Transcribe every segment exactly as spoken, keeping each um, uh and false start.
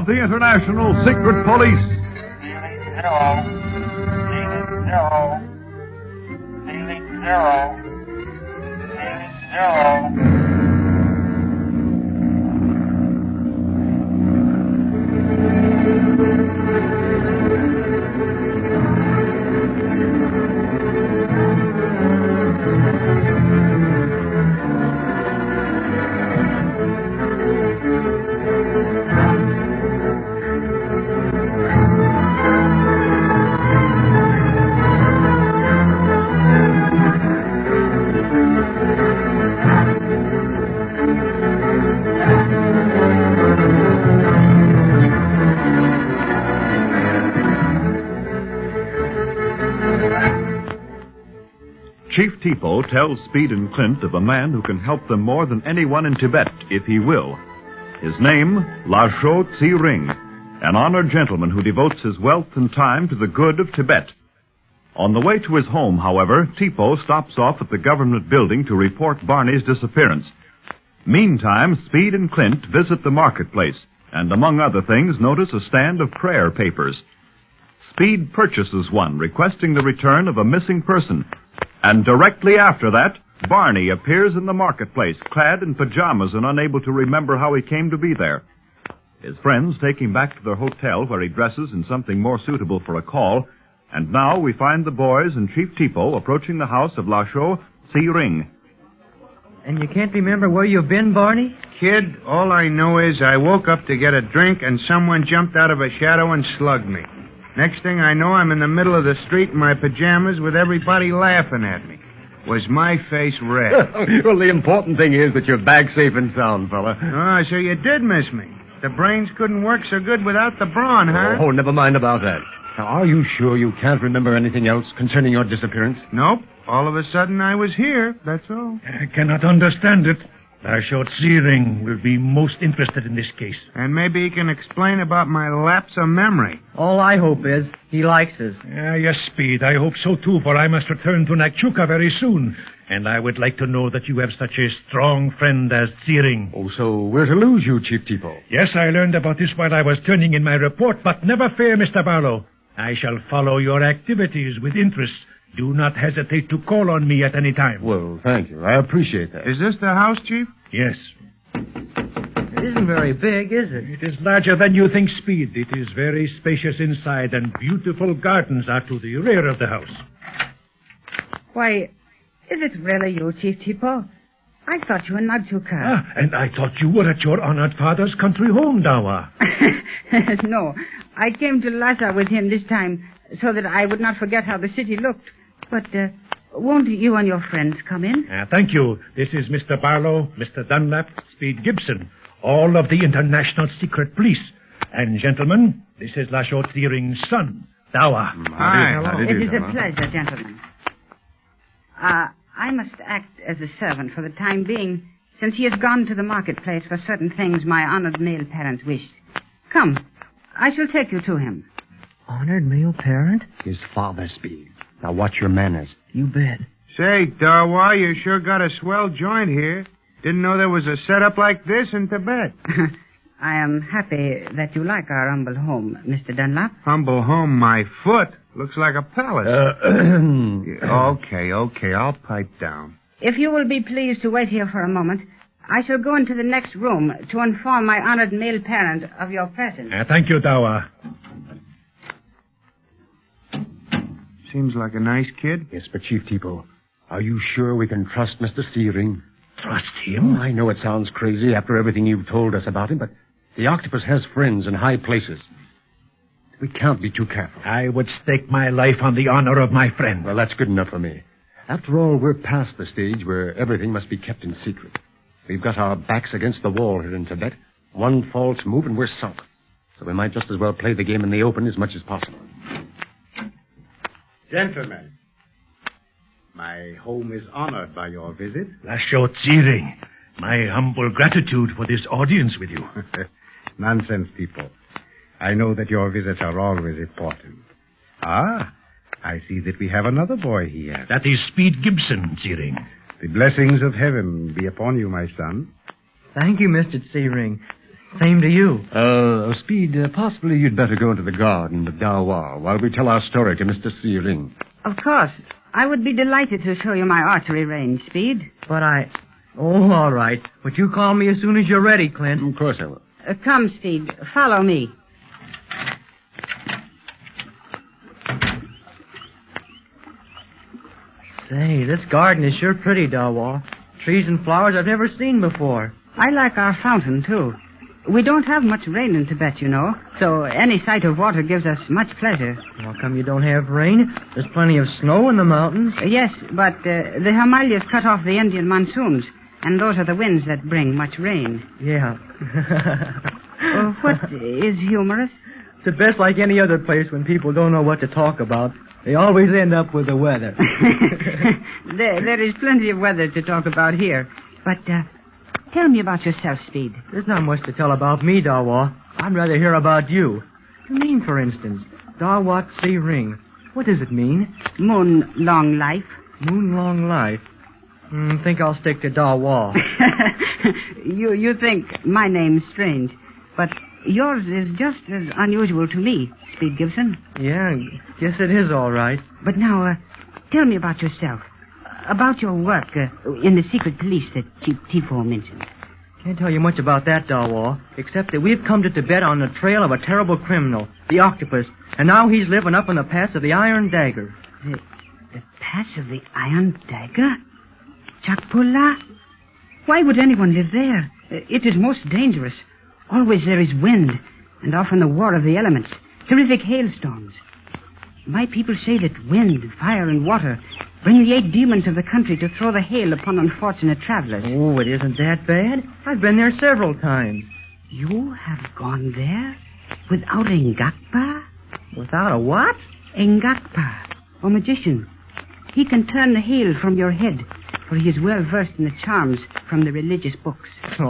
of the International Secret Police. Zero. Ceiling zero. Ceiling zero. Ceiling zero. Chief Tipo tells Speed and Clint of a man who can help them more than anyone in Tibet, if he will. His name, Lasho Tsi-ring, an honored gentleman who devotes his wealth and time to the good of Tibet. On the way to his home, however, Tipo stops off at the government building to report Barney's disappearance. Meantime, Speed and Clint visit the marketplace, and among other things, notice a stand of prayer papers. Speed purchases one, requesting the return of a missing person. And directly after that, Barney appears in the marketplace, clad in pajamas and unable to remember how he came to be there. His friends take him back to their hotel, where he dresses in something more suitable for a call, and now we find the boys and Chief Tipo approaching the house of Lasho Tsi-ring. And you can't remember where you've been, Barney? Kid, all I know is I woke up to get a drink and someone jumped out of a shadow and slugged me. Next thing I know, I'm in the middle of the street in my pajamas with everybody laughing at me. Was my face red? Well, the important thing is that you're back safe and sound, fella. Oh, so you did miss me. The brains couldn't work so good without the brawn, huh? Oh, never mind about that. Now, are you sure you can't remember anything else concerning your disappearance? Nope. All of a sudden, I was here. That's all. I cannot understand it. Lasho Tsi-ring will be most interested in this case. And maybe he can explain about my lapse of memory. All I hope is he likes us. Uh, yes, Speed, I hope so too, for I must return to Nakchuka very soon. And I would like to know that you have such a strong friend as Tsi-ring. Oh, so we're to lose you, Chief Tipo. Yes, I learned about this while I was turning in my report, but never fear, Mister Barlow. I shall follow your activities with interest. Do not hesitate to call on me at any time. Well, thank you. I appreciate that. Is this the house, Chief? Yes. It isn't very big, is it? It is larger than you think, Speed. It is very spacious inside, and beautiful gardens are to the rear of the house. Why, is it really you, Chief Tipo? I thought you were Nakchuka. Ah, and I thought you were at your honored father's country home, Dawa. No, I came to Lhasa with him this time so that I would not forget how the city looked. But uh, won't you and your friends come in? Uh, thank you. This is Mister Barlow, Mister Dunlap, Speed Gibson, all of the International Secret Police. And, gentlemen, this is Lasho Tsi-ring's son, Dawa. Hi. Hello. It is a pleasure, gentlemen. Uh, I must act as a servant for the time being, since he has gone to the marketplace for certain things my honored male parent wished. Come, I shall take you to him. Honored male parent? His father, Speed. Now watch your manners. You bet. Say, Dawa, you sure got a swell joint here. Didn't know there was a setup like this in Tibet. I am happy that you like our humble home, Mister Dunlap. Humble home, my foot. Looks like a palace. Uh, okay, okay, I'll pipe down. If you will be pleased to wait here for a moment, I shall go into the next room to inform my honored male parent of your presence. Uh, thank you, Dawa. Seems like a nice kid. yes, but Chief Tipo, are you sure we can trust Mister Tsi-ring? Trust him? Oh, I know it sounds crazy after everything you've told us about him, but the octopus has friends in high places. We can't be too careful. I would stake my life on the honor of my friend. Well, that's good enough for me. After all, we're past the stage where everything must be kept in secret. We've got our backs against the wall here in Tibet. One false move and we're sunk. So we might just as well play the game in the open as much as possible. Gentlemen, my home is honored by your visit. Lasho Tsi-ring, my humble gratitude for this audience with you. Nonsense, people. I know that your visits are always important. Ah, I see that we have another boy here. That is Speed Gibson, Tsi-ring. The blessings of heaven be upon you, my son. Thank you, Mister Tsi-ring. Same to you. Uh, Speed, uh, possibly you'd better go into the garden with Dawa while we tell our story to Mister Searing. Of course. I would be delighted to show you my archery range, Speed. But I... Oh, all right. But you call me as soon as you're ready, Clint. Of course I will. Uh, come, Speed. Follow me. Say, this garden is sure pretty, Dawa. Trees and flowers I've never seen before. I like our fountain, too. We don't have much rain in Tibet, you know, so any sight of water gives us much pleasure. How come you don't have rain? There's plenty of snow in the mountains. Uh, yes, but uh, the Himalayas cut off the Indian monsoons, and those are the winds that bring much rain. Yeah. uh, what is humorous? Tibet's like any other place when people don't know what to talk about. They always end up with the weather. there, there is plenty of weather to talk about here. But uh, tell me about yourself, Speed. There's not much to tell about me, Dawa. I'd rather hear about you. Your name, for instance. Dawat Si Ring. What does it mean? Moon long life. Moon long life. Mm, think I'll stick to Dawa. you, you think my name's strange, but yours is just as unusual to me, Speed Gibson. Yeah, guess it is all right. But now, uh, tell me about yourself. About your work uh, in the secret police that Chief Tifo mentioned. Can't tell you much about that, Dawa, except that we've come to Tibet on the trail of a terrible criminal, the Octopus, and now he's living up in the pass of the Iron Dagger. The, the pass of the Iron Dagger? Chakpula? Why would anyone live there? It is most dangerous. Always there is wind, and often the war of the elements, terrific hailstorms. My people say that wind, fire, and water bring the eight demons of the country to throw the hail upon unfortunate travelers. Oh, it isn't that bad. I've been there several times. You have gone there without Engakpa? Without a what? Engakpa, a magician. He can turn the hail from your head, for he is well versed in the charms from the religious books.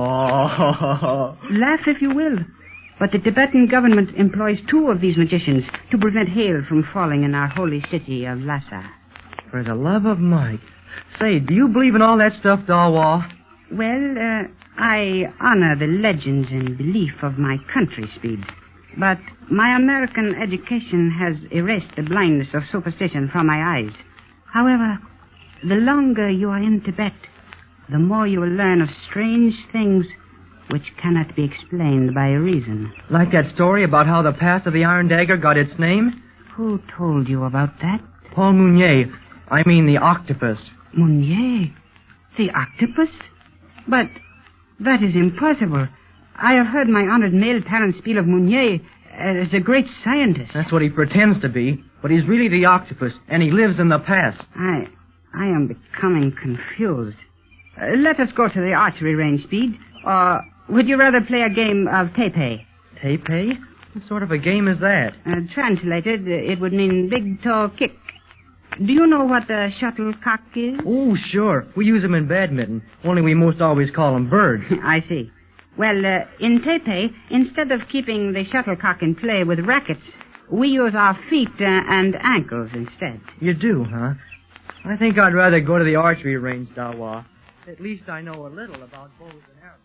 Oh. Laugh if you will, but the Tibetan government employs two of these magicians to prevent hail from falling in our holy city of Lhasa. For the love of Mike. Say, do you believe in all that stuff, Dawa? Well, uh, I honor the legends and belief of my country, Speed. But my American education has erased the blindness of superstition from my eyes. However, the longer you are in Tibet, the more you will learn of strange things which cannot be explained by reason. Like that story about how the pass of the Iron Dagger got its name? Who told you about that? Paul Mounier. I mean the octopus. Mounier? The octopus? But that is impossible. I have heard my honored male parent speak of Mounier as a great scientist. That's what he pretends to be, but he's really the octopus, and he lives in the pass. I... I am becoming confused. Uh, let us go to the archery range, Speed. Or would you rather play a game of tepe? Tepe? What sort of a game is that? Uh, translated, it would mean big toe kick. Do you know what the shuttlecock is? Oh, sure. We use them in badminton, only we most always call them birds. I see. Well, uh, in tepe, instead of keeping the shuttlecock in play with rackets, we use our feet uh, and ankles instead. You do, huh? I think I'd rather go to the archery range, Dawa. At least I know a little about bows and arrows.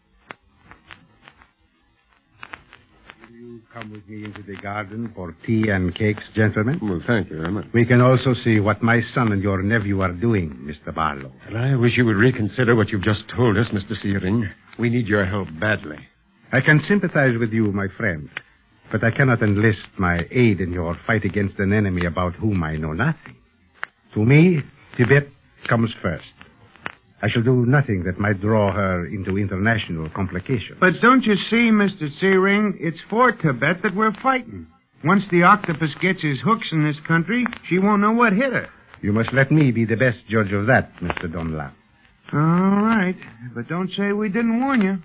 Will you come with me into the garden for tea and cakes, gentlemen? Well, thank you very much. We can also see what my son and your nephew are doing, Mister Barlow. And I wish you would reconsider what you've just told us, Mister Searing. We need your help badly. I can sympathize with you, my friend, but I cannot enlist my aid in your fight against an enemy about whom I know nothing. To me, Tibet comes first. I shall do nothing that might draw her into international complications. But don't you see, Mister Searing, it's for Tibet that we're fighting. Once the octopus gets his hooks in this country, she won't know what hit her. You must let me be the best judge of that, Mister Dunlap. All right, but don't say we didn't warn you.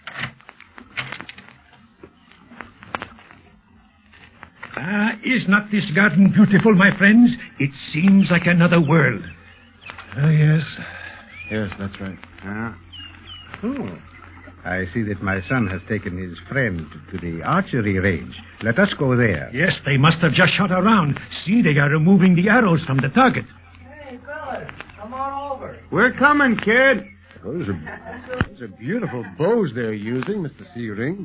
Ah, is not this garden beautiful, my friends? It seems like another world. Oh, yes. Yes, that's right. Ah. Oh. I see that my son has taken his friend to the archery range. Let us go there. Yes, they must have just shot around. See, they are removing the arrows from the target. Hey, fellas, come on over. We're coming, kid. Those are, those are beautiful bows they're using, Mister Searing.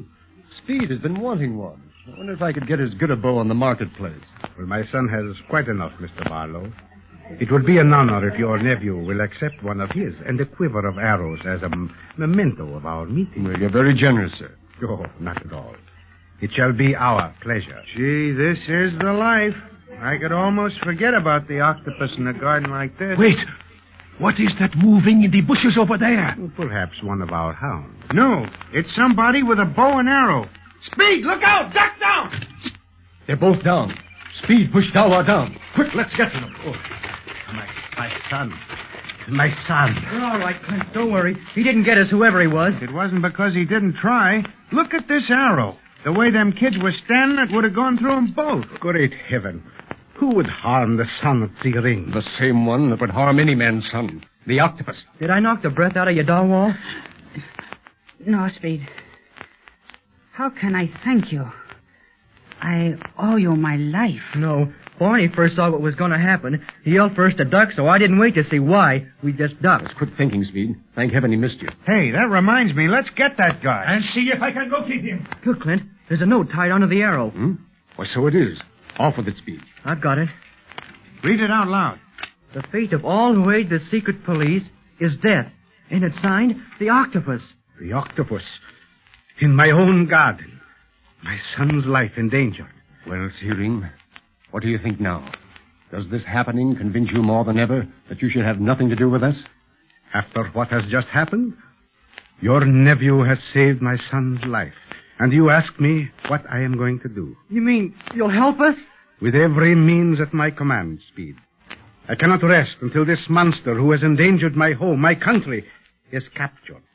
Speed has been wanting one. I wonder if I could get as good a bow on the marketplace. Well, my son has quite enough, Mister Barlow. It would be an honor if your nephew will accept one of his and a quiver of arrows as a m- memento of our meeting. Well, you're very generous, sir. Oh, not at all. It shall be our pleasure. Gee, this is the life. I could almost forget about the octopus in a garden like this. Wait. What is that moving in the bushes over there? Well, perhaps one of our hounds. No, it's somebody with a bow and arrow. Speed, look out! Duck down! They're both down. Speed, push Dawa down. Quick, let's get to them. Oh. My, my son. My son. We're all right, Clint. Don't worry. He didn't get us, whoever he was. It wasn't because he didn't try. Look at this arrow. The way them kids were standing, it would have gone through them both. Great heaven. Who would harm the son of Ziring? The same one that would harm any man's son. The octopus. Did I knock the breath out of you, Darwall? No, Speed. How can I thank you? I owe you my life. No. Barney first saw what was going to happen. He yelled for us to duck, so I didn't wait to see why. We just ducked. Quit thinking, Speed. Thank heaven he missed you. Hey, that reminds me. Let's get that guy. And see if I can locate him. Look, Clint. There's a note tied onto the arrow. Hmm? Why, so it is. Off with it, Speed. I've got it. Read it out loud. The fate of all who aid the secret police is death. And it's signed the octopus. The octopus. In my own garden. My son's life endangered. Well, Searing, what do you think now? Does this happening convince you more than ever that you should have nothing to do with us? After what has just happened, your nephew has saved my son's life. And you ask me what I am going to do. You mean you'll help us? With every means at my command, Speed. I cannot rest until this monster who has endangered my home, my country, is captured.